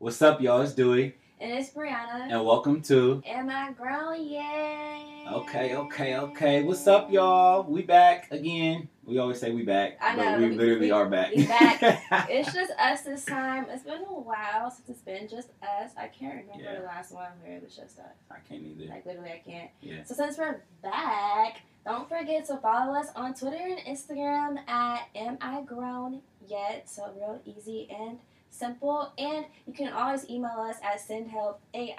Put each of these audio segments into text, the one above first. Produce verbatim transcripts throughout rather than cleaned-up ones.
What's up, y'all? It's Dewey. And it's Brianna. And welcome to Am I Grown Yet? Okay, okay, okay. What's up, y'all? We back again. We always say we back, I know, but we, we literally we, are back. We back. It's just us this time. It's been a while since it's been just us. I can't remember Yeah. the last one where it was just us. I can't either. Like, literally, I can't. Yeah. So since we're back, don't forget to follow us on Twitter and Instagram at Am I Grown Yet? So real easy and simple. And you can always email us at sendhelp.aigy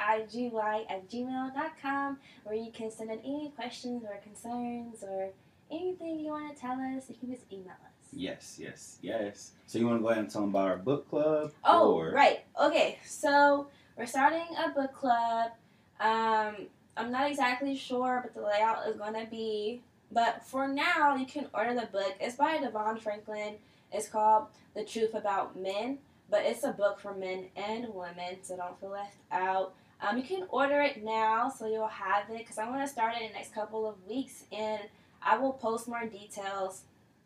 at gmail dot com, where you can send in any questions or concerns or anything you want to tell us. You can just email us. Yes, yes, yes. So you want to go ahead and tell them about our book club? Oh, or... right. Okay, so we're starting a book club. Um, I'm not exactly sure what the layout is going to be, but for now, you can order the book. It's by Devon Franklin. It's called The Truth About Men, but it's a book for men and women, so don't feel left out. Um, you can order it now, so you'll have it, because I want to start it in the next couple of weeks, and I will post more details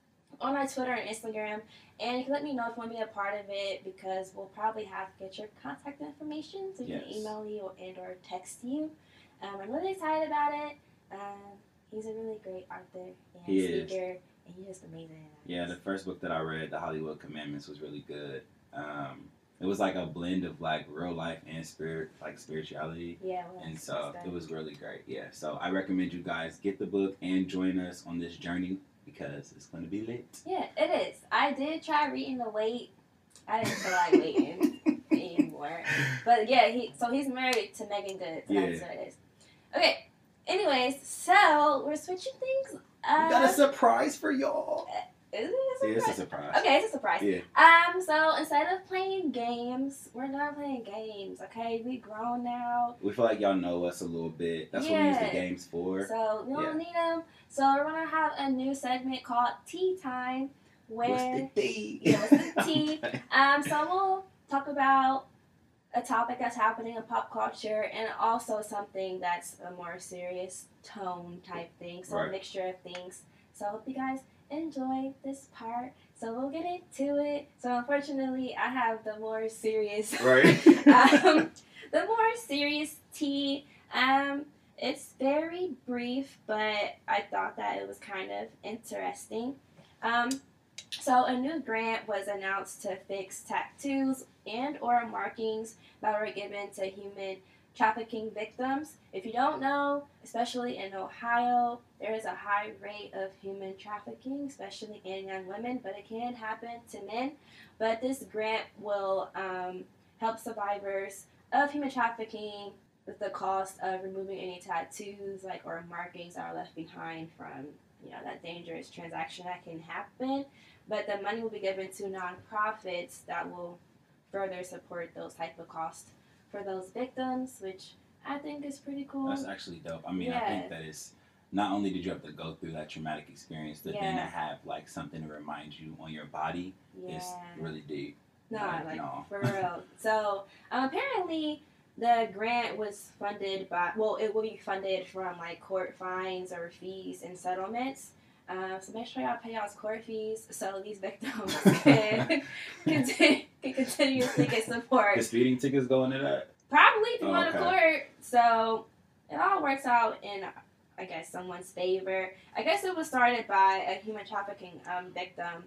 on our Twitter and Instagram, and you can let me know if you want to be a part of it, because we'll probably have to get your contact information, so you Yes. can email you or, and or text you. Um, I'm really excited about it. Um, he's a really great author and He speaker, is. and he's just amazing. Yeah, the first book that I read, The Hollywood Commandments, was really good. Um, it was like a blend of like real life and spirit, like spirituality. Yeah, well, And that's so good. it was really great. Yeah. So I recommend you guys get the book and join us on this journey because it's going to be lit. Yeah, it is. I did try reading The Wait. I didn't feel like waiting anymore. But yeah, he so he's married to Megan Good. So Yeah. That's what it is. Okay. Anyways, so we're switching things up. We got a surprise for y'all. Is it a Yeah, it's a surprise? surprise. Okay, it's a surprise. Yeah. Um, so instead of playing games, we're not playing games, okay? We grown now. We feel like y'all know us a little bit. That's what we use Yeah. the games for. So we don't Yeah. need them. So we're gonna have a new segment called Tea Time, where What's the tea? Yeah, what's the tea? um, so we'll talk about a topic that's happening in pop culture and also something that's a more serious tone type thing. So Right. a mixture of things. So I hope you guys enjoy this part. So we'll get into it. So unfortunately, I have the more serious, Right. um, the more serious tea. Um, it's very brief, but I thought that it was kind of interesting. Um, so a new grant was announced to fix tattoos and or markings that were given to human trafficking victims. If you don't know, especially in Ohio, there is a high rate of human trafficking, especially in young women, but it can happen to men. But this grant will um, help survivors of human trafficking with the cost of removing any tattoos like or markings that are left behind from you know that dangerous transaction that can happen. But the money will be given to nonprofits that will further support those type of costs for those victims, which I think is pretty cool. That's actually dope. I mean, Yeah. I think that it's not only did you have to go through that traumatic experience, but then to Yeah. have like something to remind you on your body Yeah. is really deep. No, Like, like, no. for real. So, um, apparently, the grant was funded by, well, it will be funded from, like, court fines or fees and settlements. Um, so make sure y'all pay y'all's court fees so these victims can, continue, can continuously get support. The speeding tickets go into that? Probably if you Oh, go to okay. court. So, it all works out in, I guess, someone's favor. I guess it was started by a human trafficking um, victim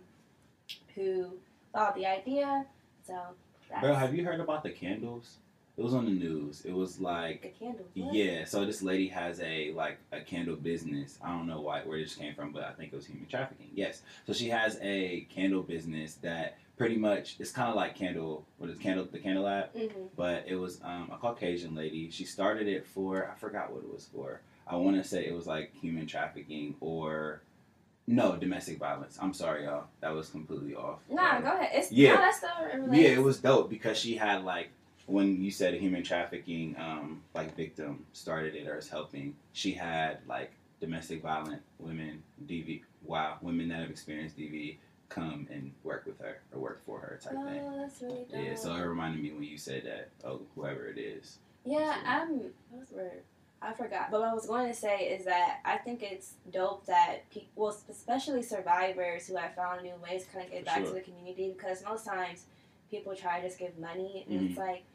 who thought of the idea. So, that's Bro, have you heard about the candles? It was on the news. It was the like, candles. What? yeah, so this lady has a like a candle business. I don't know why where this came from, but I think it was human trafficking. Yes. So she has a candle business that pretty much it's kind of like candle what is candle the candle app, Mm-hmm. but it was um, a Caucasian lady. She started it for I forgot what it was for. I want to say it was like human trafficking or no domestic violence. I'm sorry, y'all. That was completely off. Nah, Uh, go ahead. It's, yeah. No, that's still relates. yeah, it was dope because she had like when you said a human trafficking um, like victim started it or is helping. She had like domestic violent women, D V, wow, women that have experienced D V come and work with her or work for her type Oh, thing. that's really dope. Yeah, so it reminded me when you said that. Oh, whoever it is. Yeah, So- I'm. What was the word? I forgot. But what I was going to say is that I think it's dope that people, well, especially survivors who have found new ways to kind of get For back sure. to the community, because most times people try to just give money and Mhm. it's like,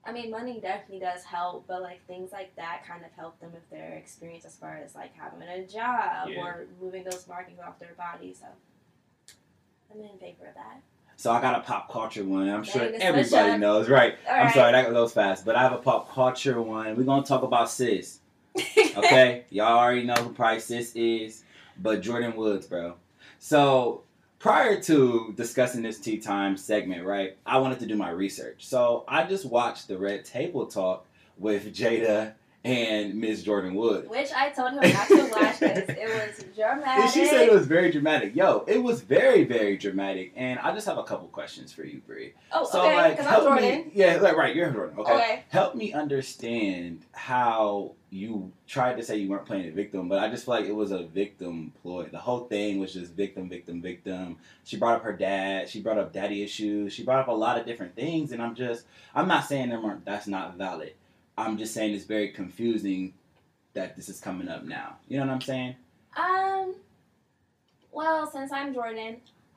I mean, money definitely does help, but like things like that kind of help them with their experience as far as like having a job Yeah. or moving those markings off their body. So I'm in favor of that. So I got a pop culture one. I'm sure Dang, this everybody switch up. knows, right? All I'm right. sorry, that goes fast, but I have a pop culture one. We're gonna talk about Sis. Okay, y'all already know who probably Sis is, but Jordan Woods, bro. So prior to discussing this tea time segment, right, I wanted to do my research. So I just watched the Red Table Talk with Jada and Miss Jordan Woods. Which I told her not to watch because it was dramatic. And she said it was very dramatic. Yo, it was very, very dramatic. And I just have a couple questions for you, Bree. Oh, So, okay, like, because I'm help Jordan. me. Yeah, like, right, you're Jordan. Okay. Okay. Help me understand how you tried to say you weren't playing a victim, but I just feel like it was a victim ploy. The whole thing was just victim, victim, victim. She brought up her dad. She brought up daddy issues. She brought up a lot of different things. And I'm just, I'm not saying them aren't, that's not valid. I'm just saying it's very confusing that this is coming up now. You know what I'm saying? Um, well, since I'm Jordan, um,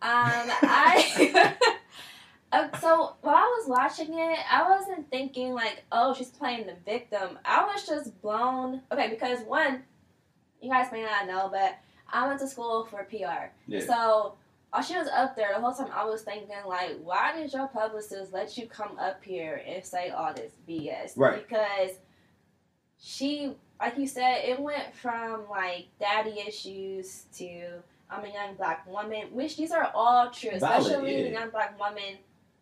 I, uh, so while I was watching it, I wasn't thinking like, oh, she's playing the victim. I was just blown, okay, because one, you guys may not know, but I went to school for P R. Yeah. So, while she was up there, the whole time I was thinking like, why did your publicist let you come up here and say all this B S? Right. Because she, like you said, it went from like daddy issues to I'm a young black woman, which these are all true, Valid, especially yeah. the young black woman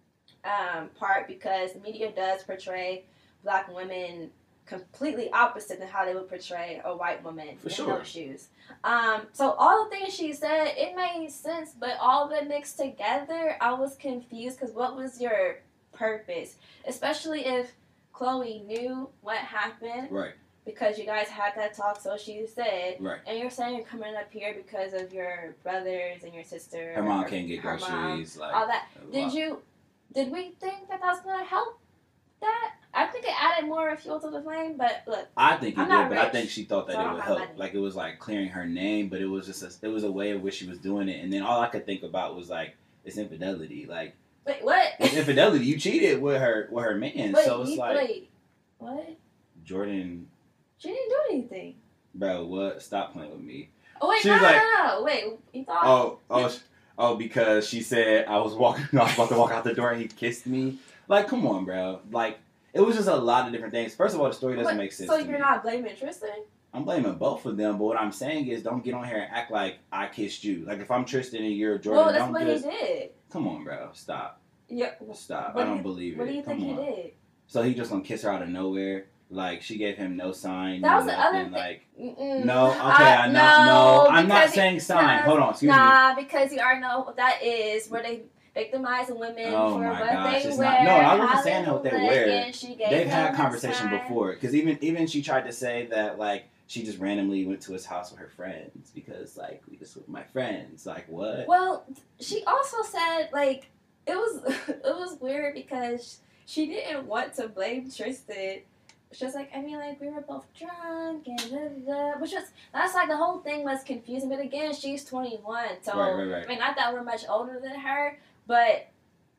um, part, because the media does portray black women completely opposite than how they would portray a white woman For in sure. those shoes. Um, so all the things she said, it made sense, but all of it mixed together, I was confused because what was your purpose? Especially if Chloe knew what happened. Right. Because you guys had that talk, so she said. Right. And you're saying you're coming up here because of your brothers and your sister. Her mom or can't get her mom, groceries. Like all that. a Did lot. you, did we think that that was going to help that? I think it added more fuel to the flame, but look. I think it I'm did, not but I rich, think she thought that so I it don't would have help. money. Like it was like clearing her name, but it was just a, it was a way in which she was doing it, and then all I could think about was like it's infidelity. Like Wait, what? it's infidelity. You cheated with her with her man, Wait, so it's you, like wait, what? Jordan, She didn't do anything. bro, what? Stop playing with me. Oh, wait, She no, was no, like- no, no, wait, you thought? Oh, oh, sh- oh, because she said I was walking, I was about to walk out the door, and he kissed me. Like, come on, bro. Like. It was just a lot of different things. First of all, the story doesn't What? make sense So to you're me. not blaming Tristan? I'm blaming both of them, but what I'm saying is don't get on here and act like I kissed you. Like if I'm Tristan and you're Jordan, Well, that's don't what just he did. come on, bro. Stop. Yeah. Stop. What I do don't you- believe What it. do you come think on. he did? So he just gonna kiss her out of nowhere? Like she gave him no sign. That no was the other nothing, thing. Like Mm-mm. no, okay, I- I, know. No, I'm not because he- saying sign. nah, Hold on, excuse me. Nah, because you already know what that is, where they victimizing women Oh for my what gosh, they it's wear. not- no, I wasn't how saying what they look, wear. and she gave They've him had a conversation sign. before because even even she tried to say that like she just randomly went to his house with her friends because like we just with my friends. Like what? Well, she also said like it was it was weird because she didn't want to blame Tristan. She was like, I mean, like we were both drunk and da, da, da. Which was that's like the whole thing was confusing. But again, she's twenty-one, so Right, right, right. I mean, not that we're much older than her, but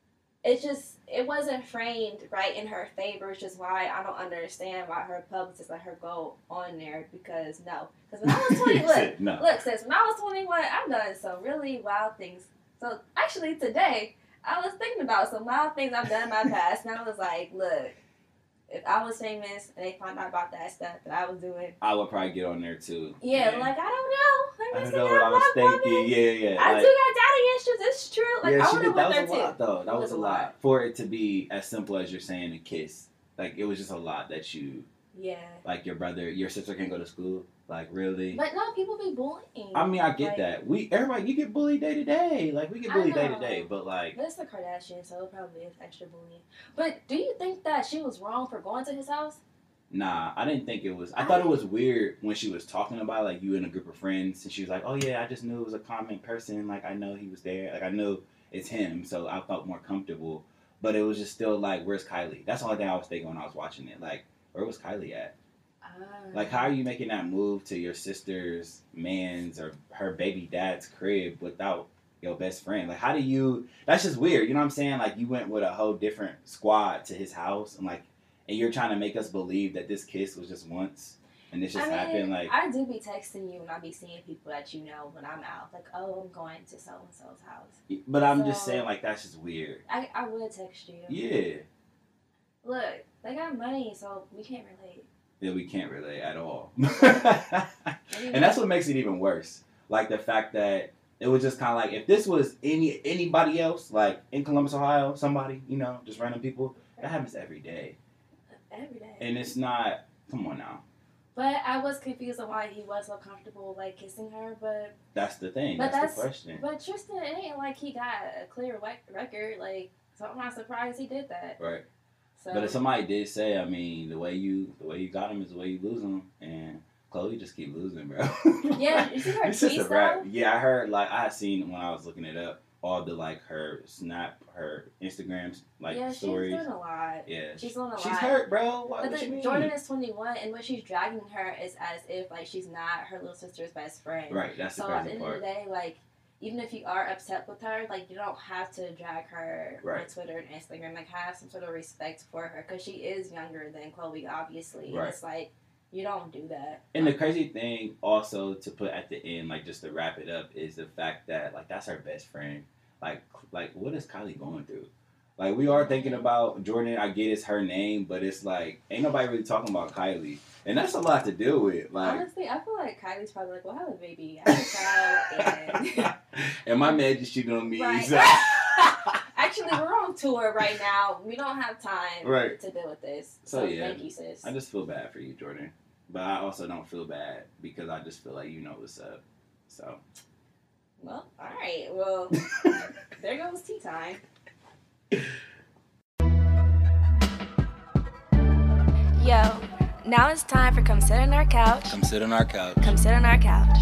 it just it wasn't framed right in her favor, which is why I don't understand why her publicist let her go on there. Because no, because when I was twenty, look, Said no. look, sis, when I was twenty-one, I've done some really wild things. So actually, today I was thinking about some wild things I've done in my past, and I was like, look, if I was famous and they found out about that stuff that I was doing, I would probably get on there too. yeah, Man. like I don't know, I let me don't see know how what I was black thinking. woman- Yeah, yeah. I like, do got daddy issues. It's true. Like yeah, I she would did. have That went was there a too. lot, though. That It was, a lot. For it to be as simple as you're saying a kiss. Like, it was just a lot that you, Yeah, like, your brother, your sister can't go to school. Like, really? but no, people be bullying. I mean, I get Like, that. We, everybody, you get bullied day to day. Like, we get I bullied day to know. day. But, like, But it's the Kardashians, so it probably is extra bullying. But do you think that she was wrong for going to his house? nah, I didn't think it was. I I thought it didn't- was weird when she was talking about, like, you and a group of friends. And she was like, oh, yeah, I just knew it was a common person. Like, I know he was there. Like, I knew it's him. So I felt more comfortable. But it was just still like, where's Kylie? That's the only thing I was thinking when I was watching it. Like, where was Kylie at? Like, how are you making that move to your sister's man's or her baby dad's crib without your best friend? Like, how do you? That's just weird. You know what I'm saying? Like, you went with a whole different squad to his house, and like, and you're trying to make us believe that this kiss was just once and this just I mean, happened. Like I do be texting you when I be seeing people that you know when I'm out. Like, oh, I'm going to so and so's house. but I'm so, just saying, like, that's just weird. I I would text you. Yeah. Look, they got money, so we can't relate. Yeah, we can't relate at all. And that's what makes it even worse. Like the fact that it was just kind of like, if this was any anybody else, like in Columbus, Ohio, somebody, you know, just random people, that happens every day. Every day. And it's not, come on now. But I was confused on why he was so comfortable, like, kissing her, but... That's the thing. But that's, that's the question. But Tristan, it ain't like he got a clear record, like, so I'm not surprised he did that. Right. So, but if somebody did say, I mean, the way you the way you got him is the way you lose him, and Chloe just keep losing, bro. Yeah, you see her It's just a tweets, rap. though? Yeah, I heard, like, I had seen when I was looking it up, all the, like, her Snap, her Instagrams, like, yeah, stories. she's doing a lot. Yeah. She's doing a She's lot. hurt, bro. What, But what the, you mean? Jordan is twenty-one, and what she's dragging her is as if, like, she's not her little sister's best friend. Right, that's the so at the crazy end part. of the day, like, even if you are upset with her, like, you don't have to drag her Right. on Twitter and Instagram. Like, have some sort of respect for her, because she is younger than Chloe, obviously. Right. And it's like, you don't do that. And the crazy thing also to put at the end, like, just to wrap it up, is the fact that, like, that's her best friend. Like, like what is Kylie going through? Like, we are thinking about Jordan. I get it's her name, but it's like, ain't nobody really talking about Kylie. And that's a lot to deal with. Like, Honestly, I feel like Kylie's probably like, well, I have a baby. I have a child. And... and my man just cheated on me. Right. So. Actually, we're on tour right now. We don't have time Right. to deal with this. So, So, yeah. thank you, sis. I just feel bad for you, Jordan. But I also don't feel bad because I just feel like you know what's up. So. Well, all right. Well, there goes tea time. Yo, now it's time for Come Sit on Our Couch. Come sit on our couch. Come sit on our couch.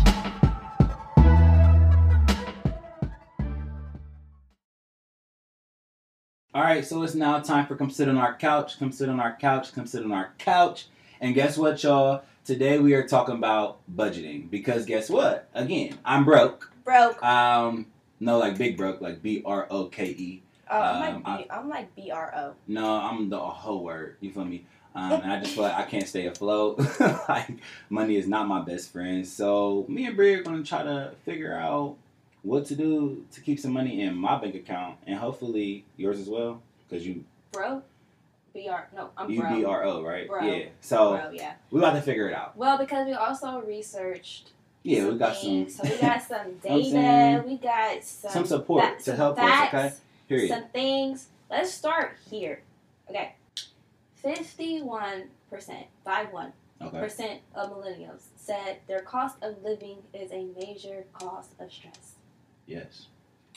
All right, so it's now time for Come Sit on Our Couch. Come sit on our couch. Come sit on our couch. And guess what, y'all? Today we are talking about budgeting because guess what? Again, I'm broke. Broke. Um, no, like big broke, like B R O K E. Oh, I'm Um, like B, I'm like B R O. No, I'm the whole word. You feel me? Um, and I just feel like I can't stay afloat. Like money is not my best friend. So me and Brie are gonna try to figure out what to do to keep some money in my bank account, and hopefully yours as well, because you Bro? B R no, I'm you bro. B R O, right? Bro. Yeah. So Bro, yeah. we about to figure it out. Well, because we also researched. Yeah, some we got things. some. So we got some know what I'm data. saying? We got some Some support fa- to some help us, facts, okay? Period. Some things. Let's start here. Okay. Fifty-one percent, five one Okay. percent of millennials said their cost of living is a major cause of stress. Yes.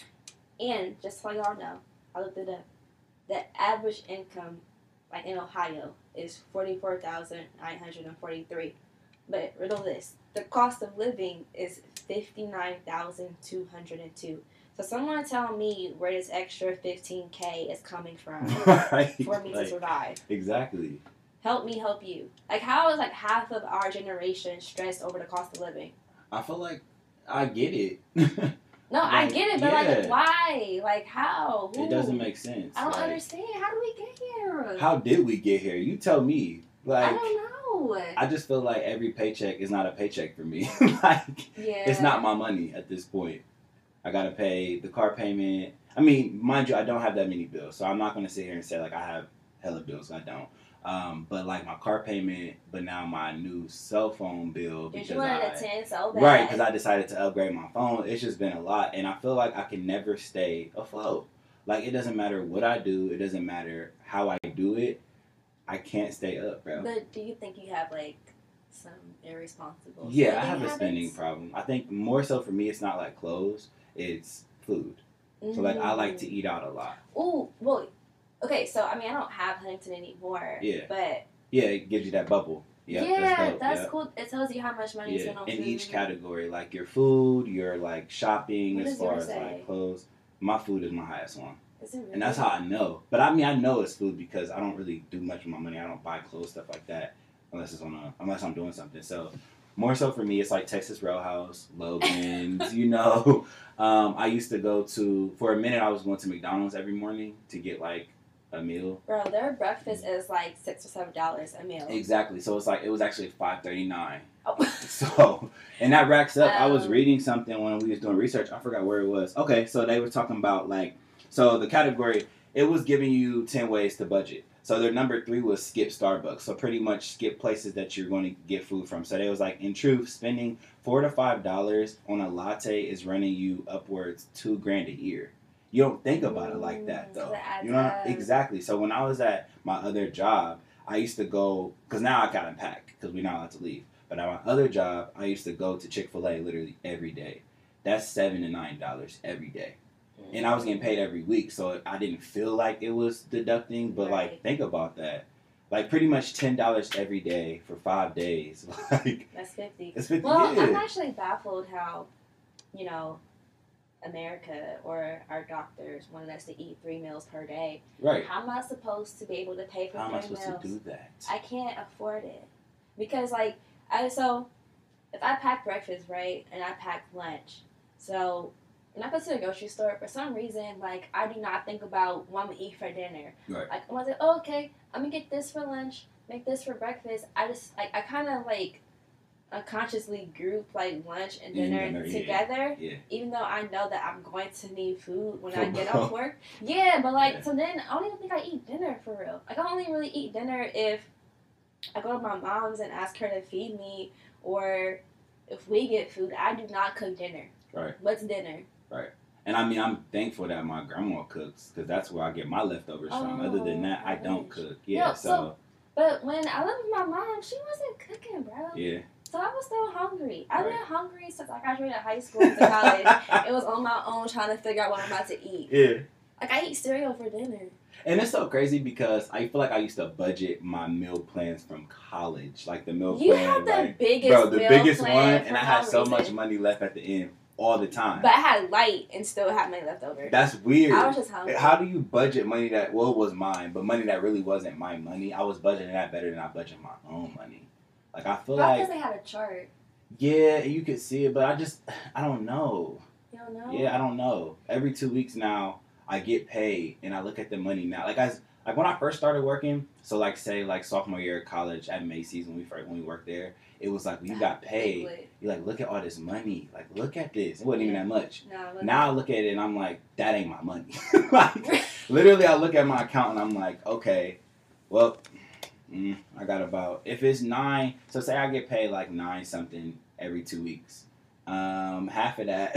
And just so y'all know, I looked it up. The average income, like in Ohio, is forty-four thousand nine hundred and forty-three. But riddle this: the cost of living is fifty-nine thousand two hundred and two. So someone tell me where this extra fifteen K is coming from Right. for me Like, to survive. exactly. Help me help you. Like, how is like half of our generation stressed over the cost of living? I feel like I get it. No, I Like, get it, but yeah. like, why? Like, how? Who? It doesn't make sense. I don't Like, understand. How do we get here? How did we get here? You tell me. Like, I don't know. I just feel like every paycheck is not a paycheck for me. Like, Yeah. it's not my money at this point. I gotta pay the car payment. I mean, mind you, I don't have that many bills, so I'm not gonna sit here and say like I have hella bills. I don't. Um, but like my car payment, but now my new cell phone bill Did because you wanted I a ten so bad? right because I decided to upgrade my phone. It's just been a lot, and I feel like I can never stay afloat. Like it doesn't matter what I do. It doesn't matter how I do it. I can't stay up, bro. But do you think you have like some irresponsible? Yeah, I spending have a habits? spending problem. I think more so for me, it's not like clothes, it's food. So like I like to eat out a lot. Ooh, well, okay. So I mean, I don't have Huntington anymore. Yeah. But Yeah, it gives you that bubble. Yep, yeah, that's, dope. that's Yep. cool. It tells you how much money you Yeah, spend on in food. each category, like your food, your like shopping, What as does far yours as say? like clothes. My food is my highest one, Is it really? and that's how I know. But I mean, I know it's food because I don't really do much with my money. I don't buy clothes, stuff like that, unless it's on a unless I'm doing something. So more so for me, it's like Texas Roadhouse, Logan's. You know, um, I used to go to for a minute. I was going to McDonald's every morning to get like a meal. Bro, their breakfast is like six or seven dollars a meal. Exactly. So it's like it was actually five thirty nine. Oh. So and that racks up. Um, I was Um, reading something when we was doing research. I forgot where it was. Okay, so they were talking about like so the category it was giving you ten ways to budget. So their number three was skip Starbucks. So pretty much skip places that you're going to get food from. So they was like, in truth, spending four to five dollars on a latte is running you upwards two grand a year. You don't think about it like that though. You know exactly. So when I was at my other job, I used to go because now I got unpacked because we're not allowed to leave. But at my other job, I used to go to Chick-fil-A literally every day. That's seven to nine dollars every day. And I was getting paid every week, so I didn't feel like it was deducting. But, right. like, think about that. Like, pretty much ten dollars every day for five days. Like That's fifty. That's fifty, Well, yeah. I'm actually baffled how, you know, America or our doctors wanted us to eat three meals per day. Right. How am I supposed to be able to pay for how three am I supposed meals? to do that? I can't afford it. Because, like, I so, if I pack breakfast, right, and I pack lunch, so... when I go to the grocery store, for some reason, like, I do not think about what I'm going to eat for dinner. Right. Like, I'm going to say, oh, okay, I'm going to get this for lunch, make this for breakfast. I just, like, I kind of, like, unconsciously group, like, lunch and dinner, dinner together. Yeah. Yeah. Even though I know that I'm going to need food when For I get real. off work. Yeah, but, like, Yeah. so then I don't even think I eat dinner for real. Like, I only really eat dinner if I go to my mom's and ask her to feed me, or if we get food. I do not cook dinner. Right. What's dinner? Right. And I mean, I'm thankful that my grandma cooks because that's where I get my leftovers from. Oh, Other than that, I don't gosh. cook. Yeah, No, so, so- But when I lived with my mom, she wasn't cooking, bro. yeah. So I was still hungry. I've Right. been hungry since I graduated high school to college. It was on my own trying to figure out what I'm about to eat. Yeah. Like, I eat cereal for dinner. And it's so crazy because I feel like I used to budget my meal plans from college. Like the meal You plan. had the like, biggest bro, the meal biggest plan one, for and I no had so reason. much money left at the end all the time. But I had light and still had money left over. That's weird. I was just hungry. How do you budget money that, well, it was mine, but money that really wasn't my money? I was budgeting that better than I budget my own money. Like, I feel Probably like, because they had a chart. yeah, you could see it, but I just, I don't know. You don't know? Yeah, I don't know. Every two weeks now, I get paid, and I look at the money now. Like, I, like when I first started working, so like say like sophomore year of college at Macy's when we first, when we worked there, it was like when you got paid, you're like, look at all this money. Like, look at this. It wasn't even that much. No, it wasn't. Now I look at it and I'm like, that ain't my money. Like, literally, I look at my account and I'm like, okay, well, mm, I got about, if it's nine, so say I get paid like nine something every two weeks. Um, half of that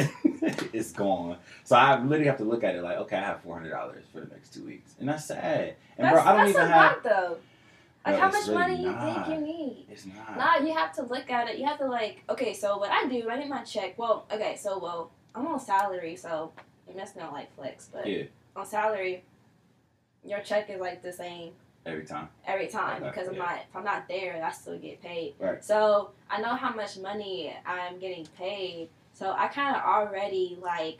is gone. So I literally have to look at it like, okay, I have four hundred dollars for the next two weeks. And that's sad. And that's, bro, I don't that's even a have. lot, though. Like, Bro, how it's much really money not. you think you need? It's not. Nah, you have to look at it. You have to, like, okay, so what I do, I get my check. Well, okay, so, well, I'm on salary, so that's not like flex, but Yeah. on salary, your check is, like, the same Every time. every time Okay, because I'm yeah. not, if I'm not there, I still get paid. Right. So I know how much money I'm getting paid, so I kind of already, like,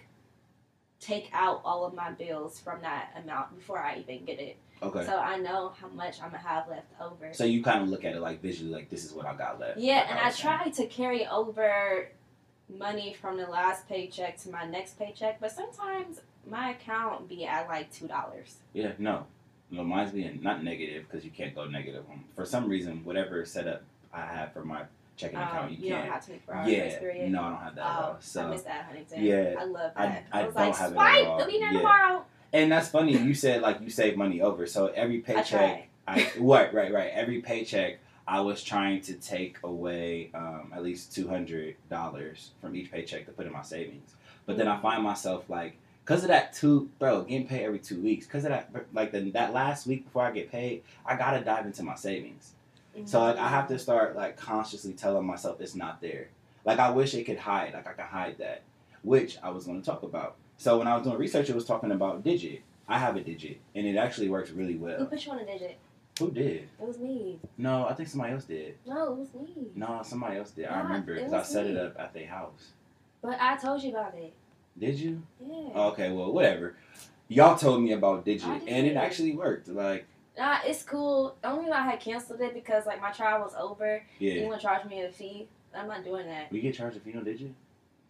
take out all of my bills from that amount before I even get it. Okay. So I know how much I'm going to have left over. So you kind of look at it like visually, like this is what I got left. Yeah, like and I was saying. try to carry over money from the last paycheck to my next paycheck, but sometimes my account be at like two dollars. Yeah, no. No, mine's being not negative because you can't go negative. Um, For some reason, whatever setup I have for my checking Um, account, you, you can't. don't have twenty-four hour yeah, grace period. no, I don't have that at Oh, all. So I missed that, Huntington. yeah, I love I- that. I was don't like, have it at swipe, all. they'll be there Yeah. tomorrow. And that's funny. You said like you save money over. So every I paycheck, tried. I right, right, right. Every paycheck, I was trying to take away um, at least two hundred dollars from each paycheck to put in my savings. But then I Mm. find myself like, cause of that two, bro, getting paid every two weeks. Cause of that, like the, that last week before I get paid, I gotta dive into my savings. So like I have to start like consciously telling myself it's not there. Like I wish it could hide. Like I could hide that, which I was going to talk about. So when I was doing research, it was talking about Digit. I have a Digit, and it actually works really Who well. put you on a digit? Who did? It was me. No, I think somebody else did. No, it was me. No, somebody else did. I Nah, remember it because I was set me. it up at their house. But I told you about it. Did you? Yeah. Oh, okay, well, whatever. Y'all told me about Digit, I and it did. actually worked. Like, Nah, it's cool. The only reason I had canceled it because like my trial was over. You yeah. want to charge me a fee? I'm not doing that. We get charged a fee on Digit?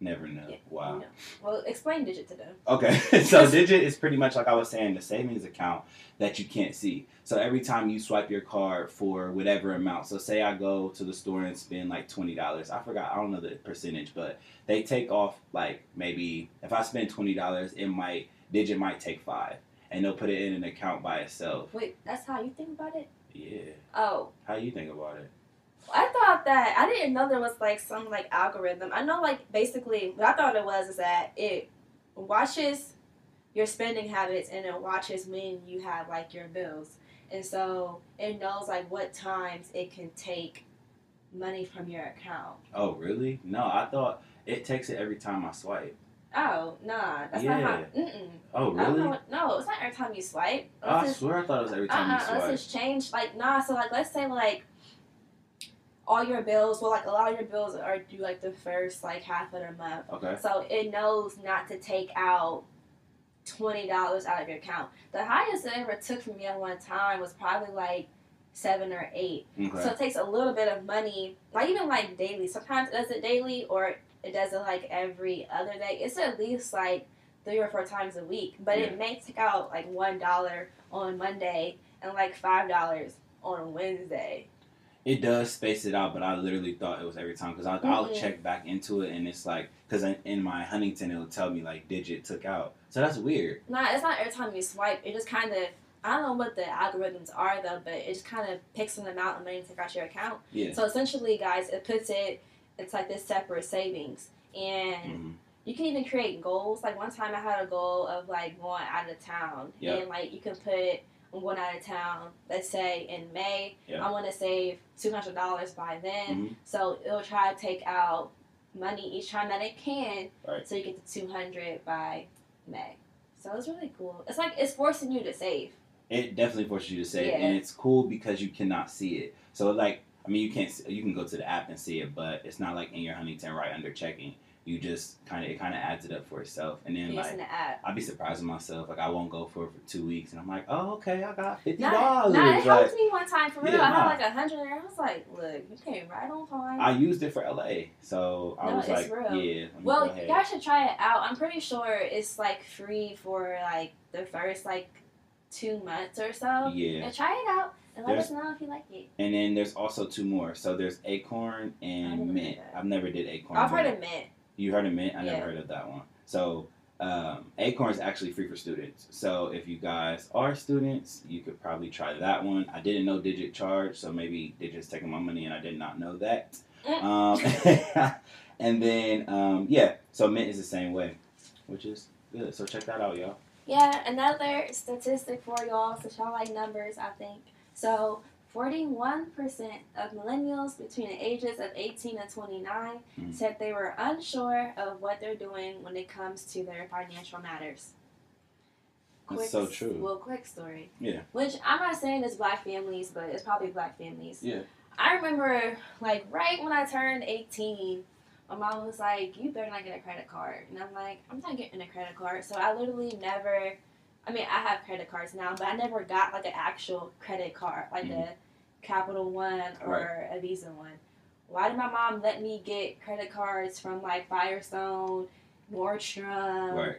Never know. Yeah, Wow. No. Well, explain Digit to them. Okay, so Digit is pretty much like I was saying, the savings account that you can't see. So every time you swipe your card for whatever amount, so say I go to the store and spend like twenty dollars. I forgot, I don't know the percentage, but they take off like maybe if I spend twenty dollars, it might Digit might take five, and they'll put it in an account by itself. Wait, that's how you think about it? Yeah. Oh. How you think about it? I thought that I didn't know there was like some like algorithm. I know like basically what I thought it was is that it watches your spending habits and it watches when you have like your bills, and so it knows like what times it can take money from your account. Oh really? No, I thought it takes it every time I swipe. Oh nah, that's Yeah. not how. Mm-mm. Oh I don't really? know what, no, it's not every time you swipe. Oh, I Unless swear I thought it was every it's- time uh-uh, you swipe. Unless it's changed. Like nah. So like let's say like all your bills. Well, like a lot of your bills are due like the first like half of the month. Okay. So it knows not to take out twenty dollars out of your account. The highest it ever took from me at one time was probably like seven or eight. Okay. So it takes a little bit of money, like even like daily. Sometimes it does it daily or it does it like every other day. It's at least like three or four times a week. But Yeah. it may take out like one dollar on Monday and like five dollars on Wednesday. It does space it out, but I literally thought it was every time because I'll, I'll Mm-mm. check back into it and it's like, because in my Huntington it'll tell me like Digit took out. So that's weird. Nah, it's not every time you swipe. It just kind of, I don't know what the algorithms are though, but it just kind of picks an amount of money to take out your account. Yeah. So essentially, guys, it puts it, it's like this separate savings. And Mm-hmm. you can even create goals. Like one time I had a goal of like going out of town. Yep. And like you can put, I'm going out of town, let's say in May, Yep. I want to save two hundred dollars by then. Mhm. So it'll try to take out money each time that it can. Right. So you get to two hundred by May. So it's really cool. It's like, it's forcing you to save. It definitely forces you to save, Yeah. and it's cool because you cannot see it. So like, I mean, you can't. You can go to the app and see it, but it's not like in your Huntington right under checking. You just kind of it kind of adds it up for itself, and then Using like the app. I'd be surprising myself. Like I won't go for it for two weeks, and I'm like, oh okay, I got fifty Nah, dollars. nah, it like, helped me one time for real. Yeah, I had nah. like a hundred there. I was like, look, you came right on time. I used it for L A, so I No, was it's like, real. yeah. Let me Well, go you ahead. guys should try it out. I'm pretty sure it's like free for like the first like two months or so. Yeah. And try it out and let There's- us know if you like it. And then there's also two more. So there's Acorn I never and heard Mint. that. I've never did Acorn. I've but- heard of Mint. You heard of Mint? I Yeah. never heard of that one. So um, Acorn is actually free for students. So if you guys are students, you could probably try that one. I didn't know Digit charged, so maybe Digit's taking my money and I did not know that. Mm. Um, and then, um, yeah, so Mint is the same way, which is good. So check that out, y'all. Yeah, another statistic for y'all, so y'all like numbers, I think. So forty-one percent of millennials between the ages of eighteen and twenty-nine Mhm. said they were unsure of what they're doing when it comes to their financial matters. That's so true. Well, quick story. Yeah. Which I'm not saying it's black families, but it's probably black families. Yeah. I remember, like, right when I turned eighteen, my mom was like, you better not get a credit card. And I'm like, I'm not getting a credit card. So I literally never, I mean, I have credit cards now, but I never got, like, an actual credit card, like Mhm. a Capital One or a Visa one. Why did my mom let me get credit cards from, like, Firestone, Nordstrom, Right.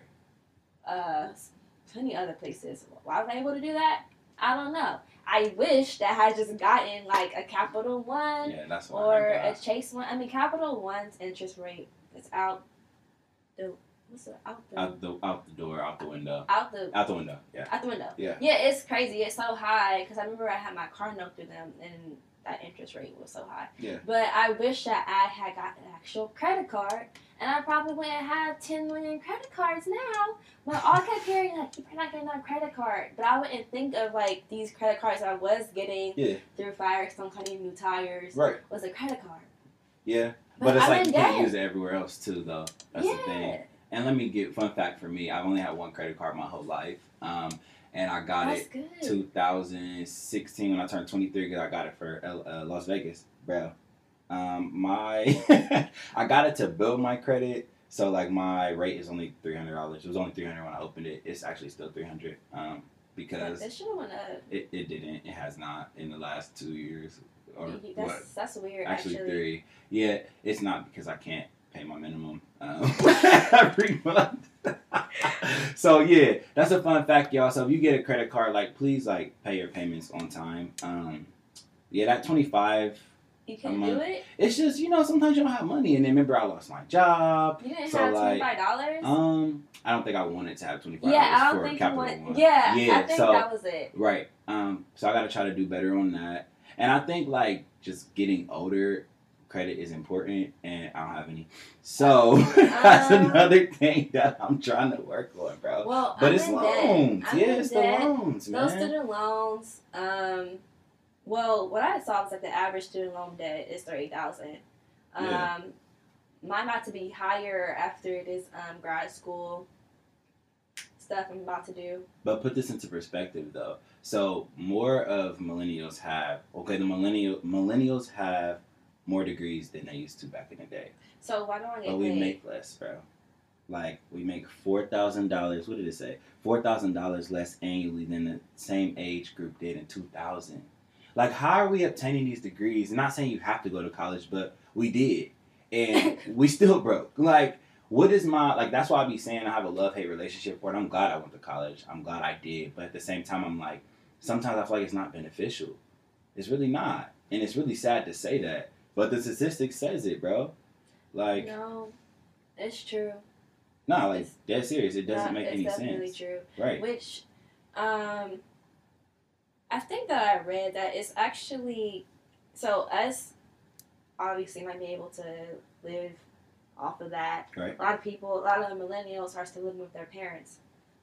uh, plenty other places? Why was I able to do that? I don't know. I wish that I had just gotten like a Capital One Yeah, that's what or I a got. Chase One. I mean, Capital One's interest rate is out the what's it out the Out the out the door, out the window, out the out the window. Yeah. out the window. Yeah. Yeah, it's crazy. It's so high because I remember I had my car note through them and that interest rate was so high. Yeah. But I wish that I had got an actual credit card, and I probably wouldn't have ten million credit cards now. But all I kept hearing, like, you're not getting a credit card. But I wouldn't think of, like, these credit cards I was getting Yeah. through Firestone, Company, New Tires, Right. was a credit card. Yeah. But, But it's I'm like in you can't debt. use it everywhere else too, though. That's yeah. the thing. And let me get fun fact for me. I've only had one credit card my whole life, um, and I got That's it good. two thousand sixteen when I turned twenty-three. Because I got it for L- uh, Las Vegas, bro. Um, my I got it to build my credit, so like my rate is only three hundred dollars. It was only three hundred when I opened it. It's actually still three hundred, um, because It should have went up. it, it didn't. It has not in the last two years or That's, what? that's weird, Actually, actually. three. Yeah, it's not because I can't pay my minimum. um, every month. So yeah, that's a fun fact, y'all. So if you get a credit card, like please like pay your payments on time. Um, yeah, that twenty five. You couldn't do it? It's just, you know, sometimes you don't have money. And then remember, I lost my job. You didn't so have like, twenty-five dollars? Um, I don't think I wanted to have twenty-five dollars yeah, I don't for think Capital you want, One. Yeah, yeah, I think so, that was it. Right. Um, so I got to try to do better on that. And I think, like, just getting older, credit is important. And I don't have any. So that's um, another thing that I'm trying to work on, bro. Well, but I'm it's in loans. Debt. Yeah, I'm it's in debt. the loans, man. Those student loans, um... Well, what I saw was like the average student loan debt is thirty thousand. Um, yeah. Mine about to be higher after this um, grad school stuff I'm about to do. But put this into perspective, though. So more of millennials have okay. The millennial millennials have more degrees than they used to back in the day. So why don't I get But we paid? make less, bro. Like we make four thousand dollars. What did it say? Four thousand dollars less annually than the same age group did in two thousand. Like, how are we obtaining these degrees? I'm not saying you have to go to college, but we did. And we still broke. Like, what is my, like, that's why I be saying I have a love-hate relationship for it. I'm glad I went to college. I'm glad I did. But at the same time, I'm like, sometimes I feel like it's not beneficial. It's really not. And it's really sad to say that. But the statistics says it, bro. Like. No, it's true. No, like, it's, dead serious. It doesn't not, make any sense. It's definitely true. Right. Which, um... I think that I read that it's actually, so us obviously might be able to live off of that. Right. A lot of people, a lot of the millennials are still living with their parents.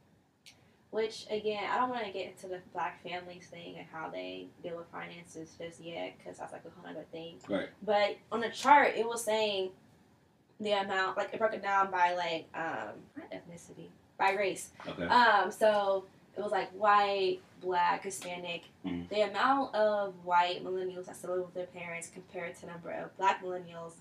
Which, again, I don't want to get into the black families thing and how they deal with finances just yet, because that's like a whole other thing. Right. But on the chart, it was saying the amount, like it broke it down by like, um, not ethnicity, by race. Okay. Um, so it was like white, black, Hispanic. Mm-hmm. The amount of white millennials that still live with their parents compared to the number of black millennials.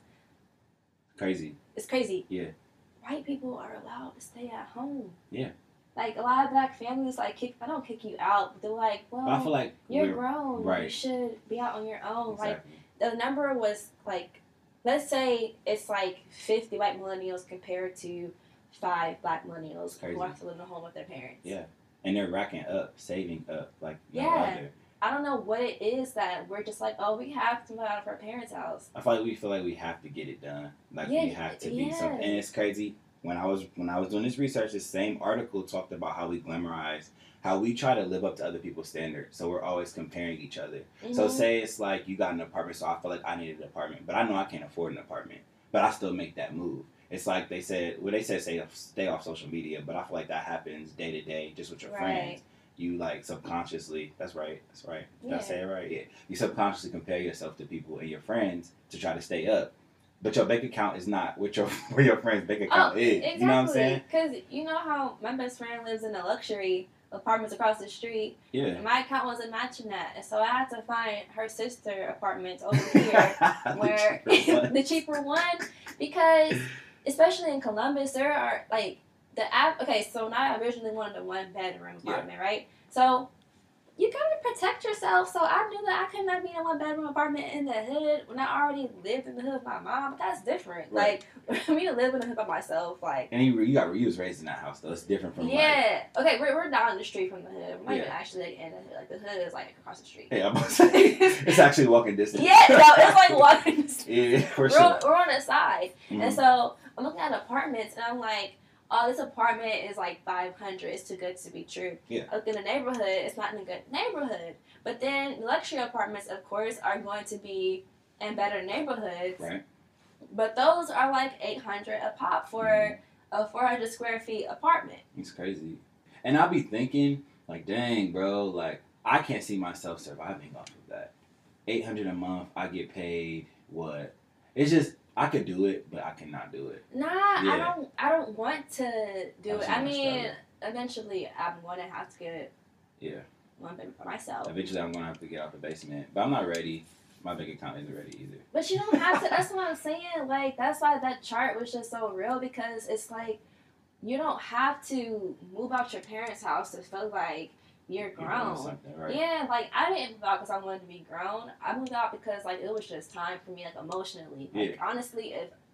Crazy. It's crazy. Yeah. White people are allowed to stay at home. Yeah. Like, a lot of black families, like, kick, I don't kick you out, but they're like, well, But I feel like you're grown. Right. You should be out on your own. Exactly. Like, the number was, like, let's say it's, like, fifty white millennials compared to five black millennials who are still living at home with their parents. Yeah. And they're racking up, saving up, like, no yeah. other. I don't know what it is that we're just like, oh, we have to move out of our parents' house. I feel like we feel like we have to get it done. Like, yeah, we have to be yeah. something. And it's crazy. When I was when I was doing this research, this same article talked about how we glamorize, how we try to live up to other people's standards. So we're always comparing each other. Mm-hmm. So say it's like you got an apartment, so I feel like I need an apartment, but I know I can't afford an apartment, but I still make that move. It's like they said, well, they said stay off, stay off social media, but I feel like that happens day to day, just with your right. friends. You like subconsciously, that's right, that's right. Did yeah. I say it right? Yeah. You subconsciously compare yourself to people and your friends to try to stay up. But your bank account is not what your where your friend's bank account oh, is. Exactly. You know what I'm saying? Because you know how my best friend lives in a luxury apartments across the street. Yeah. And my account wasn't matching that. And so I had to find her sister apartments over here where cheaper the cheaper one. Because especially in Columbus, there are like the app. Okay, so now I originally wanted a one bedroom apartment, yeah. right? So you gotta protect yourself. So I knew that I could not be in a one bedroom apartment in the hood when I already lived in the hood with my mom. But that's different. Right. Like for me to live in the hood by myself, like. And you, you got you was raised in that house though. It's different from yeah. Like, okay, we're we're down the street from the hood. We're not yeah. even actually like in the hood. Like the hood is like across the street. Yeah, I'm about to say it's actually walking distance. Yeah, no, it's like walking distance. Yeah, for we're sure. On, we're on the side, Mm-hmm. and so I'm looking at apartments, and I'm like, oh, this apartment is like five hundred. It's too good to be true. Yeah. I look in the neighborhood, it's not in a good neighborhood. But then luxury apartments, of course, are going to be in better neighborhoods. Right. But those are like eight hundred a pop for mm-hmm. a four hundred square feet apartment. It's crazy. And I'll be thinking, like, dang, bro, like, I can't see myself surviving off of that. eight hundred a month, I get paid, what? It's just, I could do it, but I cannot do it. Nah, yeah. I don't I don't want to do I've it. I mean, struggle. eventually I'm going to have to get yeah. one bedroom for myself. Eventually I'm going to have to get out the basement. But I'm not ready. My bank account isn't ready either. But you don't have to. That's what I'm saying. Like, that's why that chart was just so real, because it's like you don't have to move out your parents' house to feel like you're grown. You're right? Yeah, like, I didn't move out because I wanted to be grown. I moved out because, like, it was just time for me, like, emotionally. Like, yeah. honestly, if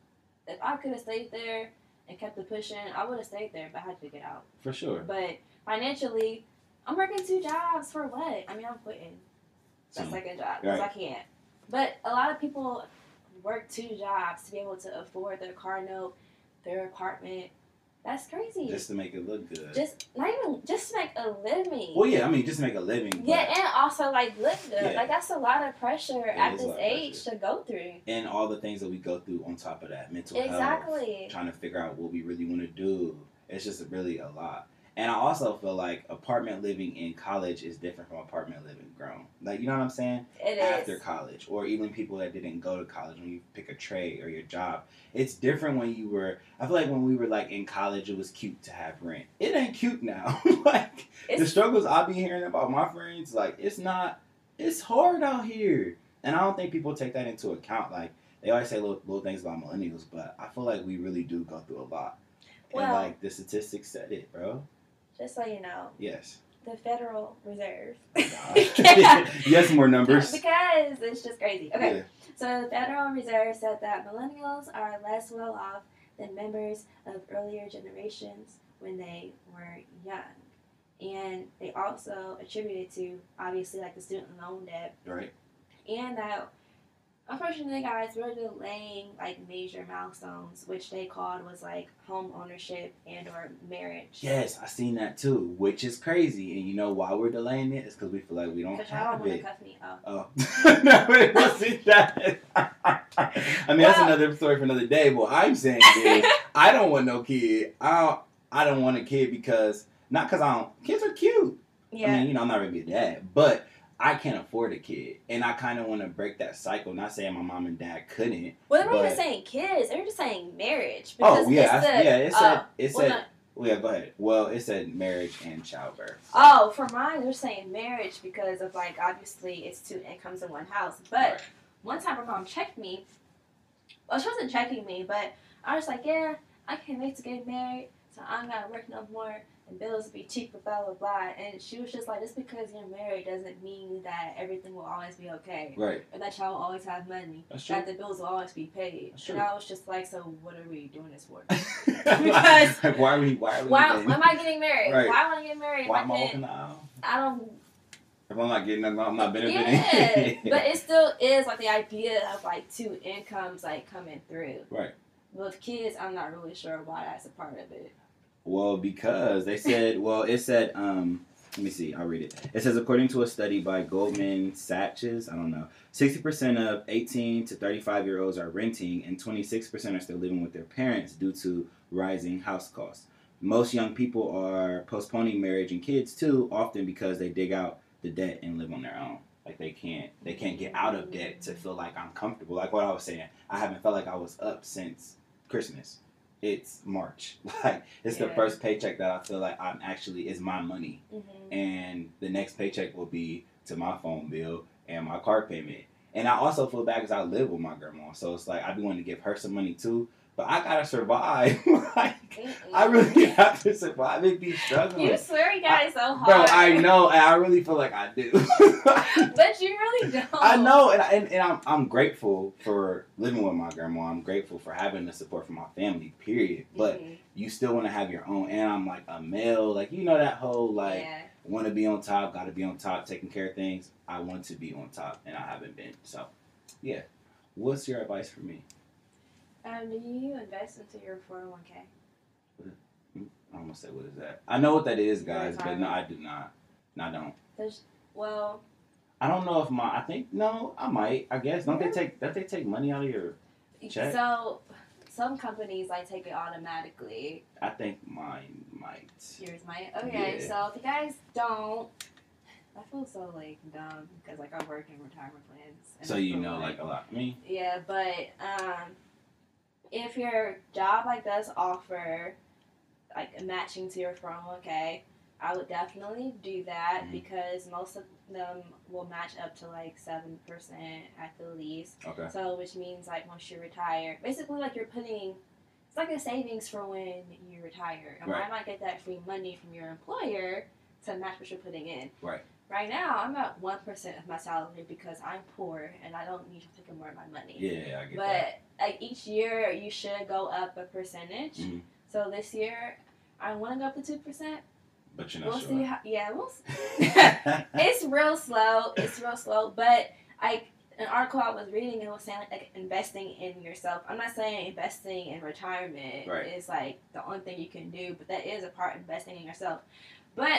if I could have stayed there and kept the pushing, I would have stayed there, but I had to get out. For sure. But financially, I'm working two jobs for what? I mean, I'm quitting that So, second job because right. I can't. But a lot of people work two jobs to be able to afford their car note, their apartment. That's crazy. Just to make it look good. Just not even just to make a living. Well, yeah, I mean, just to make a living. Yeah, and also like live good. Yeah. Like that's a lot of pressure It at is a this lot of age pressure. to go through. And all the things that we go through on top of that, mental Exactly. health, trying to figure out what we really want to do. It's just really a lot. And I also feel like apartment living in college is different from apartment living grown. Like, you know what I'm saying? It After is. college, or even people that didn't go to college, when you pick a trade or your job, it's different when you were. I feel like when we were like in college, it was cute to have rent. It ain't cute now. Like It's, the struggles I be hearing about my friends, like it's not. It's hard out here, and I don't think people take that into account. Like they always say little, little things about millennials, but I feel like we really do go through a lot. And Well- like the statistics said it, bro. just so you know, Yes. the Federal Reserve. Yes, more numbers. Because it's just crazy. Okay. Yeah. So the Federal Reserve said that millennials are less well off than members of earlier generations when they were young. And they also attributed to, obviously, like the student loan debt. Right. And that, unfortunately, guys, we're delaying, like, major milestones, which they called was, like, home ownership and or marriage. Yes, I seen that too, which is crazy. And you know why we're delaying it? It's because we feel like we don't Because y'all don't have want to it. cuff me up. Oh. No, it wasn't that. I mean, that's Well- another story for another day. What I'm saying is, I don't want no kid. I don't, I don't want a kid because, not because I don't, kids are cute. Yeah. I mean, you know, I'm not really a dad, but I can't afford a kid. And I kind of want to break that cycle. Not saying my mom and dad couldn't. Well, they're not but- even saying kids. They're just saying marriage. Oh, Because yeah. it's I, the, yeah, it uh, said, it well, said, no, well, yeah, go ahead. Well, it said marriage and childbirth. oh, for mine, they're saying marriage because of, like, obviously it's two incomes in one house. But Right. one time my mom checked me. Well, she wasn't checking me, but I was like, yeah, I can't wait to get married, so I don't gotta work no more, and bills will be cheaper, blah, blah, blah. And she was just like, just because you're married doesn't mean that everything will always be okay. Right. Or that y'all will always have money. That's true. That the bills will always be paid. That's And true. I was just like, so what are we doing this for? Because like, why are we? Why are we? Why getting- am I getting married? Right. Why want to get married? Why if am I I can't- walking the aisle? I don't. If I'm not getting, I'm not, I'm not Yeah, benefiting. but it still is like the idea of like two incomes like coming through. Right. With kids, I'm not really sure why that's a part of it. Well, because they said, well, it said, um, let me see, I'll read it. It says, according to a study by Goldman Sachs, I don't know, sixty percent of eighteen to thirty-five year olds are renting and twenty-six percent are still living with their parents due to rising house costs. Most young people are postponing marriage and kids too, often because they dig out the debt and live on their own. Like they can't, they can't get out of debt to feel like I'm comfortable. Like what I was saying, I haven't felt like I was up since Christmas. It's March. Like it's the Yeah. first paycheck that I feel like I'm actually is my money, Mm-hmm. and the next paycheck will be to my phone bill and my car payment. And I also feel bad because I live with my grandma, so it's like I be wanting to give her some money too. But I gotta survive. Like I really have to survive. It be struggling. You swear you got it so hard. Bro, I know, and I really feel like I do. But you really don't. I know, and, I, and, and I'm, I'm grateful for living with my grandma. I'm grateful for having the support from my family, period. But Mhm. you still want to have your own. And I'm like a male, like, you know, that whole, like, yeah. want to be on top, got to be on top, taking care of things. I want to be on top, and I haven't been. So, yeah. What's your advice for me? Um, do you invest into your four oh one k? I'm going to say, what is that? I know what that is, guys, but no, Retirement. I do not. No, I don't. There's, well, I don't know if my, I think, no, I might, I guess. Don't they take, don't they take money out of your, Check. so some companies like take it automatically. I think mine might. Yours might. Okay, Yeah. so if you guys don't, I feel so like dumb because like I work in retirement plans. and So I you feel know, like, a lot. Me? Yeah, but um, if your job like does offer like a matching to your four oh one k, I would definitely do that Mhm. because most of them will match up to like seven percent at the least. Okay. So which means like once you retire, basically like you're putting, it's like a savings for when you retire. And Right. why not get that free money from your employer to match what you're putting in? Right. right now I'm at one percent of my salary because I'm poor and I don't need to take more of my money. Yeah, I get but, that. But like each year, you should go up a percentage. Mm-hmm. So this year, I want to go up to two percent. But you're not we'll sure. see how. Yeah, we'll see. It's real slow. It's real slow. But I, an article I was reading, it was saying like, like investing in yourself. I'm not saying investing in retirement right. is like the only thing you can do, but that is a part of investing in yourself. But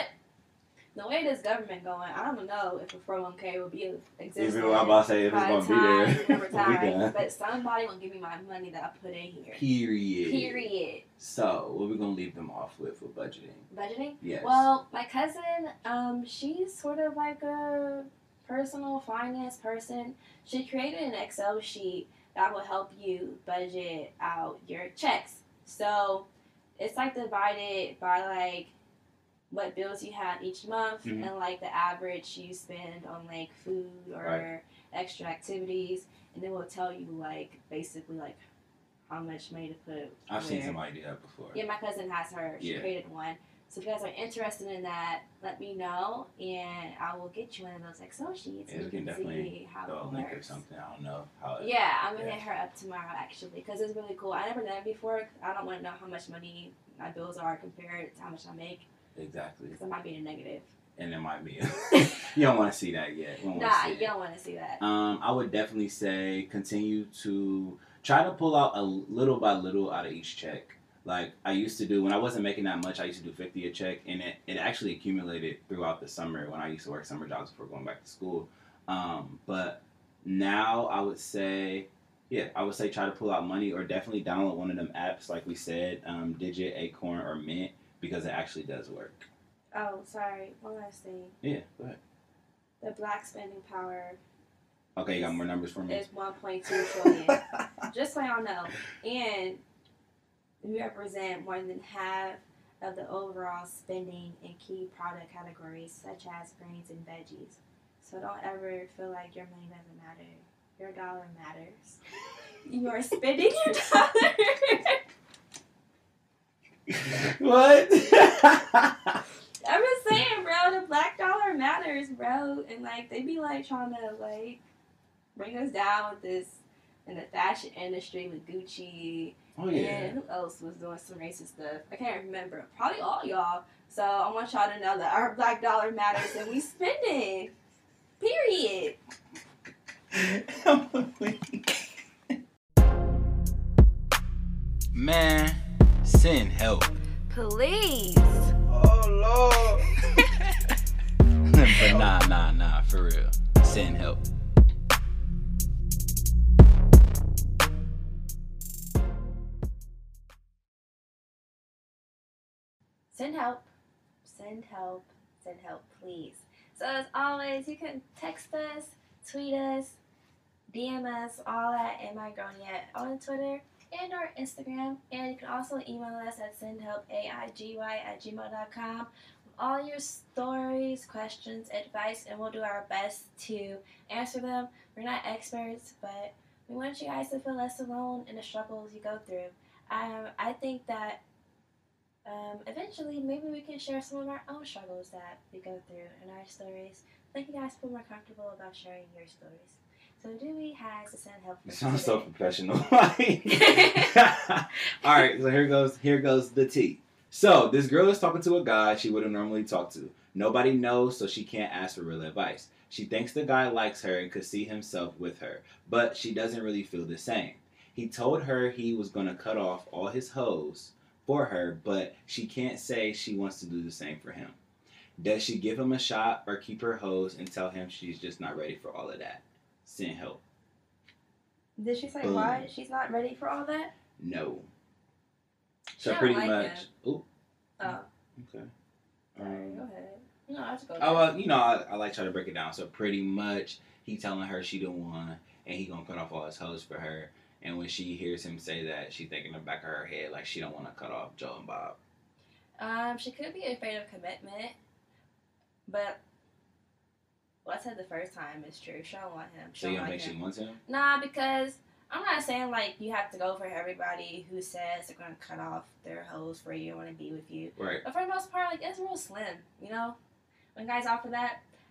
the way this government going, I don't know if a four oh one k will be existing. Even I'm about to say if it's gonna be there. Retire, but somebody will give me my money that I put in here. Period. Period. So what are we gonna leave them off with for budgeting? Budgeting? Yes. Well, my cousin, um, she's sort of like a personal finance person. She created an Excel sheet that will help you budget out your checks. So it's like divided by like what bills you have each month, mm-hmm. and like the average you spend on like food or right. extra activities, and it will tell you like basically like how much money to put. I've where. seen somebody do that before. Yeah, my cousin has her. She yeah. created one. So if you guys are interested in that, let me know, and I will get you one of those Excel sheets. Yeah, so we can, can definitely see how throw it a link works. or something. I don't know how. It, yeah, I'm gonna yeah. hit her up tomorrow actually, because it's really cool. I never done it before. I don't want to know how much money my bills are compared to how much I make. Exactly. Because I might be in a negative. And it might be. You don't want to see that yet. You nah, you don't want to see that. Um, I would definitely say continue to try to pull out a little by little out of each check. Like I used to do when I wasn't making that much. I used to do fifty a check, and it, it actually accumulated throughout the summer when I used to work summer jobs before going back to school. Um, but now I would say, yeah, I would say try to pull out money, or definitely download one of them apps like we said, um, Digit, Acorn, or Mint, because it actually does work. Oh, sorry. One last thing. Yeah, go ahead. The black spending power. Okay, you got more numbers for me? It's one point two trillion. Just so y'all know. And we represent more than half of the overall spending in key product categories such as grains and veggies. So don't ever feel like your money doesn't matter. Your dollar matters. You are spending your dollar. What? I'm just saying, bro, the black dollar matters, bro. And like they be like trying to like bring us down with this in the fashion industry with Gucci. Oh yeah. And who else was doing some racist stuff? I can't remember. Probably all y'all. So I want y'all to know that our black dollar matters and we spend it. Period. Man, send help. Please. Oh Lord. But nah, nah, nah, for real. Send help. Send help. Send help. Send help, please. So as always, you can text us, tweet us, D M us, all at Am I Grown Yet on Twitter and or Instagram. And you can also email us at sendhelpaigy at gmail dot com with all your stories, questions, advice, and we'll do our best to answer them. We're not experts, but we want you guys to feel less alone in the struggles you go through. Um, I think that Um, eventually, maybe we can share some of our own struggles that we go through in our stories. Make you guys feel more comfortable about sharing your stories. So Dewey has to send help. You sound so professional. All right, so here goes here goes the tea. So this girl is talking to a guy she wouldn't normally talk to. Nobody knows, so she can't ask for real advice. She thinks the guy likes her and could see himself with her, but she doesn't really feel the same. He told her he was going to cut off all his hoes for her, but she can't say she wants to do the same for him. Does she give him a shot or keep her hoes and tell him she's just not ready for all of that? Send help. Did she say Boom. why she's not ready for all that? No. She So don't pretty like much. him. Ooh. Oh. Okay. Sorry, Um, go ahead. No, I just go oh ahead. well, you know, I, I like try to break it down. So pretty much, he telling her she the one, and he gonna cut off all his hoes for her. And when she hears him say that, she think in the back of her head like she don't want to cut off Joe and Bob. Um, she could be afraid of commitment, but what I said the first time is true. She don't want him. She So don't you don't like think him. she wants him? Nah, because I'm not saying like you have to go for everybody who says they're gonna cut off their hoes for you and want to be with you. Right. But for the most part, like it's real slim, you know. When guys offer that,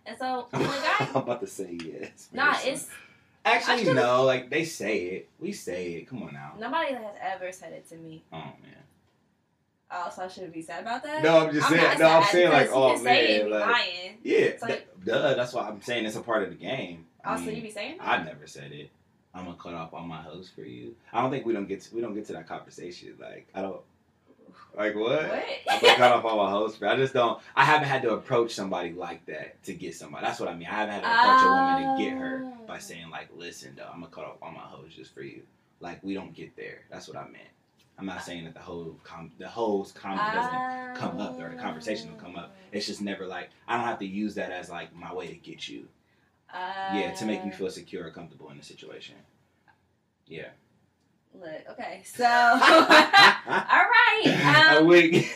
And so when the guy, I'm about to say yes. nah, very it's soon. Actually should've- no. Like they say it. We say it. Come on now. nobody has ever said it to me. Oh man. Oh, so I shouldn't be sad about that. No, I'm just saying. not No, I'm sad saying like, because oh you can say it man, and be like, lying. yeah, So- th- duh. That's why I'm saying it's a part of the game. I Also, mean, you be saying that? I never said it. I'm gonna cut off all my hoes for you. I don't think we don't get to, we don't get to that conversation. Like I don't. Like what? What? I'm gonna cut off all my hoes for. I just don't. I haven't had to approach somebody like that to get somebody. That's what I mean. I haven't had to approach a woman to get her by Oh. saying like, listen, though, I'm gonna cut off all my hoes just for you. Like we don't get there. That's what I meant. I'm not saying that the whole com- the whole comment doesn't come up or the conversation will come up. It's just never like I don't have to use that as like my way to get you. Uh, Yeah, to make you feel secure or comfortable in the situation. Yeah. Look, okay, so all right. A Um, wig.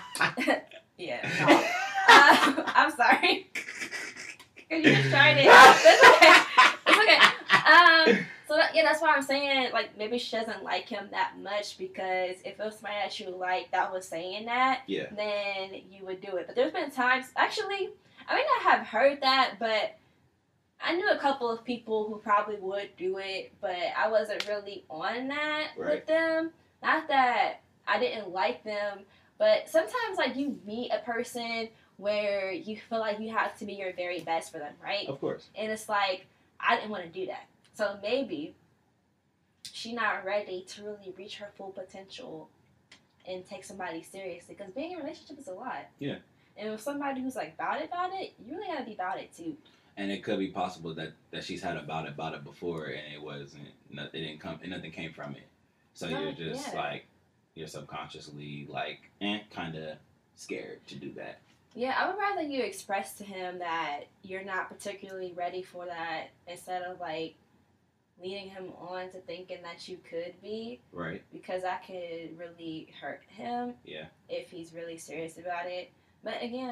yeah, no. Uh, I'm sorry. You just tried it. It's okay. It's okay. Um, so that, yeah, that's why I'm saying like maybe she doesn't like him that much because if it was somebody that you like that was saying that, Yeah. then you would do it. But there's been times, actually, I may not have heard that, but I knew a couple of people who probably would do it, but I wasn't really on that Right. with them. Not that I didn't like them, but sometimes like you meet a person where you feel like you have to be your very best for them, right? Of course. And it's like, I didn't want to do that. So maybe she not ready to really reach her full potential and take somebody seriously. Because being in a relationship is a lot. Yeah. And with somebody who's like about it, about it, you really gotta be about it too. And it could be possible that, that she's had about it, about it before, and it wasn't, no- it didn't come, and nothing came from it. So No, you're just yeah. like, you're subconsciously like, eh, kind of scared to do that. Yeah, I would rather you express to him that you're not particularly ready for that instead of like leading him on to thinking that you could be, Right? because that could really hurt him Yeah. if he's really serious about it. But again,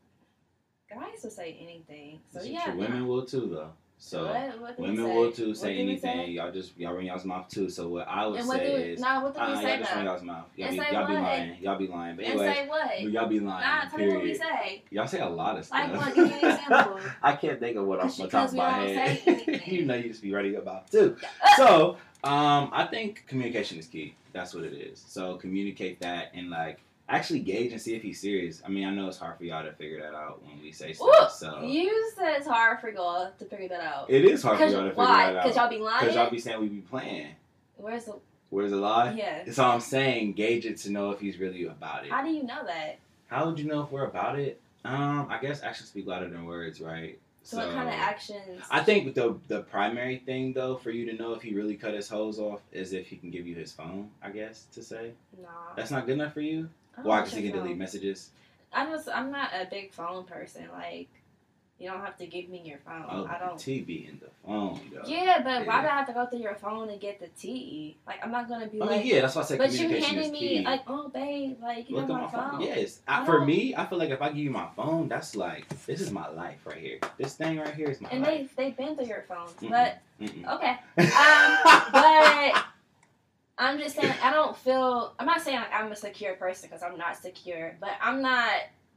guys will say anything. So It's yeah, true. Women will too, though. So what, what did we women say? will too What say did we anything. say? Y'all just y'all run y'all's mouth too. So what I would And what say did we, is, nah, what did uh, we y'all say just run though? y'all's mouth. Y'all And be say y'all be what? lying. Y'all be lying. But And anyway, say what? y'all be lying. Nah, tell me what we period. say. Y'all say a lot of stuff. Like what? Give me an example. I can't think of what off the top Because of we my don't head. say anything. You know, you just be ready about too. Uh, So, um, I think communication is key. That's what it is. So communicate that and like actually gauge and see if he's serious. I mean, I know it's hard for y'all to figure that out when we say stuff. Ooh, So you said it's hard for y'all to figure that out. it is hard for Cause y'all to figure why? that Because out. y'all be lying. Because y'all be saying we be playing. Where's the? Where's the lie? Yeah. So I'm saying gauge it to know if he's really about it. How do you know that? How would you know if we're about it? Um, I guess actions speak louder than words, right? So, what kind of actions? I think the the primary thing though for you to know if he really cut his hose off is if he can give you his phone. I guess to say Nah. that's not good enough for you. I don't Why? want Because he your can phone. delete messages. I just I'm not a big phone person. Like, you don't have to give me your phone. Oh, I the don't. T V in the phone, though. Yeah, but why Yeah. do I have to go through your phone and get the T? Like, I'm not gonna be I like. mean, yeah, that's why I said But you communication handed is me key. like, oh babe, like you Look have at my my phone. phone. Yes, I I, for don't- me, I feel like if I give you my phone, that's like this is my life right here. This thing right here is my And life. they they've been through your phone, Mm-mm. but Mm-mm. okay. Um, but I'm just saying I don't feel. I'm not saying like I'm a secure person because I'm not secure, but I'm not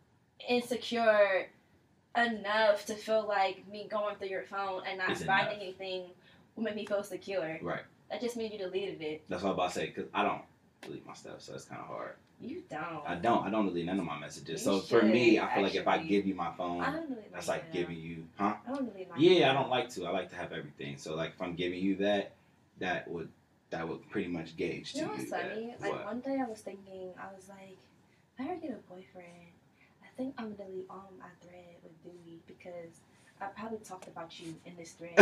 insecure enough to feel like me going through your phone and not Is finding enough. anything will make me feel secure. Right. That just means you deleted it. That's what I'm about to say because I don't delete my stuff, so it's kind of hard. You don't. I don't. I don't delete none of my messages. You So for me, should, I feel like if I actually. give you my phone, I don't delete that's my like email. giving you, huh? I don't delete my Yeah, I email. don't like to. I like to have everything. So like if I'm giving you that, that would that would pretty much gauge to You know what's you. that- funny? Like what? one day I was thinking, I was like, if I ever get a boyfriend, I think I'm gonna delete all of my thread with Dewey because I probably talked about you in this thread.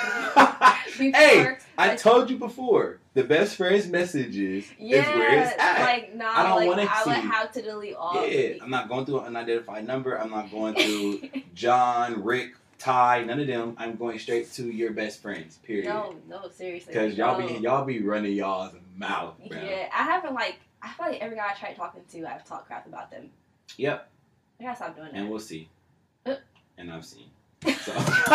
Hey, Before, I like- told you before, the best friend's messages yeah, is where it's at. like no, I don't like wanna I would see. have to delete all. of yeah, it. I'm not going through an unidentified number. I'm not going through John, Rick, Ty, none of them. I'm going straight to your best friends. Period. No, no, seriously. Because y'all no. be y'all be running y'all's mouth, bro. Yeah, I haven't like. I feel like every guy I try talking to, I've talked crap about them. Yep. I gotta stop doing that. And we'll see. Uh. And I've seen. So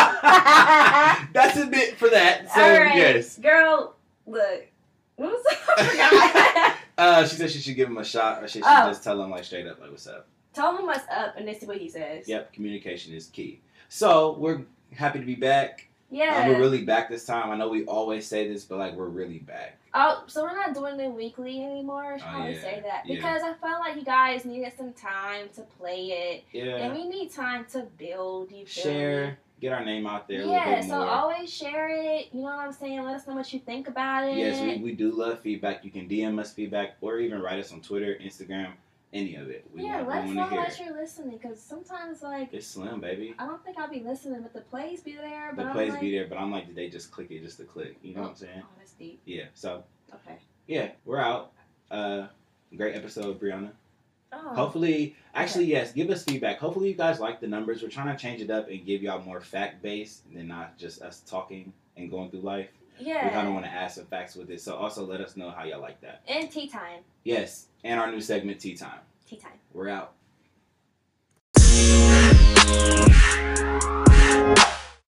that's a bit for that. So All right, yes. girl. Look, what was I forgot. Uh, she said she should give him a shot, or should she Oh. just tell him like straight up, like what's up? Tell him what's up and then see what he says. Yep, communication is key. So we're happy to be back. Yeah. Uh, we're really back this time. I know we always say this, but like we're really back. Oh, so we're not doing it weekly anymore. I should Oh, probably yeah. say that Yeah. because I felt like you guys needed some time to play it, Yeah. and we need time to build. You feel Share, me? get our name out there a Yeah, little bit so more. always share it. You know what I'm saying? Let us know what you think about it. Yes, we, we do love feedback. You can D M us feedback or even write us on Twitter, Instagram, any of it. We yeah, want, let we us want know to hear that it. you're listening because sometimes, like, It's slim, baby. I don't think I'll be listening, but the plays be there. But The I'm plays like, be there, but I'm like, did they just click it just to click? You know what I'm saying? Oh, that's deep. Yeah, so, Okay. yeah, we're out. Uh, great episode, Brianna. Oh. Hopefully, actually, yes, give us feedback. Hopefully, you guys like the numbers. We're trying to change it up and give y'all more fact based than not just us talking and going through life. Yeah. We kind of want to add some facts with it. So, also let us know how y'all like that. And tea time. Yes, and our new segment, Tea Time. Tea time. We're out.